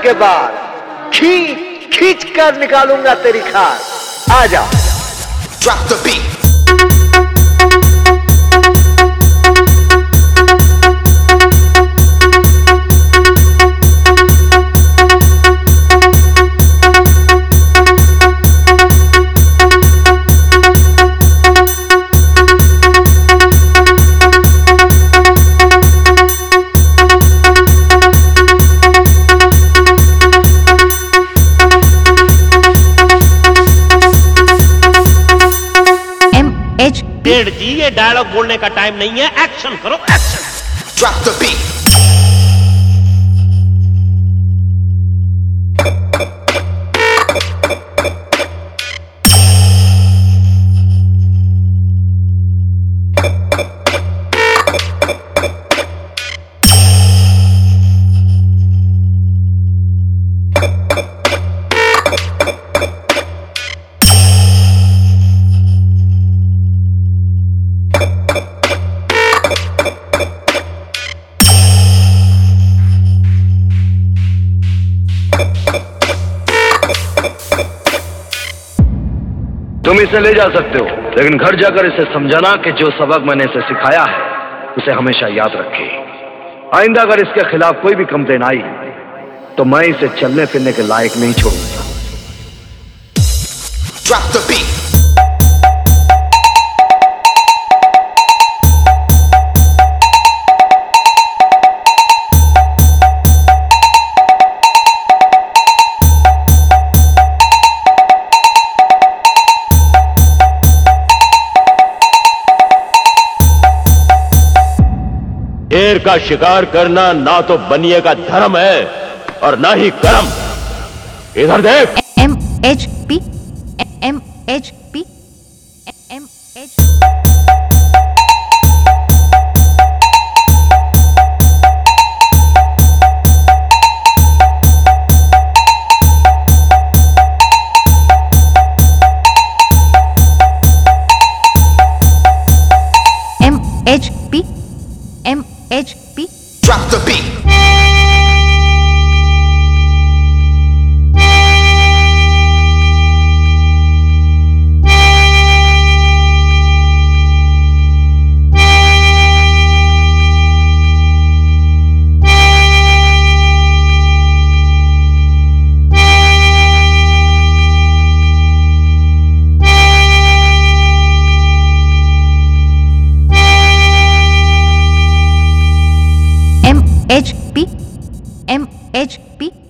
के बाद खींच खींच कर निकालूंगा तेरी खाल। आ जा। Drop the beat. डेढ़ जी, ये डायलॉग बोलने का टाइम नहीं है, एक्शन करो एक्शन। Drop the beat. तुम इसे ले जा सकते हो, लेकिन घर जाकर इसे समझाना कि जो सबक मैंने इसे सिखाया है उसे हमेशा याद रखे। आइंदा अगर इसके खिलाफ कोई भी कंप्लेन आई तो मैं इसे चलने फिरने के लायक नहीं छोड़ूंगा। Drop the beat. शेर का शिकार करना ना तो बनिए का धर्म है और ना ही कर्म। इधर देख। MHP MHP MHP MHP Drop the beat. MHP MHP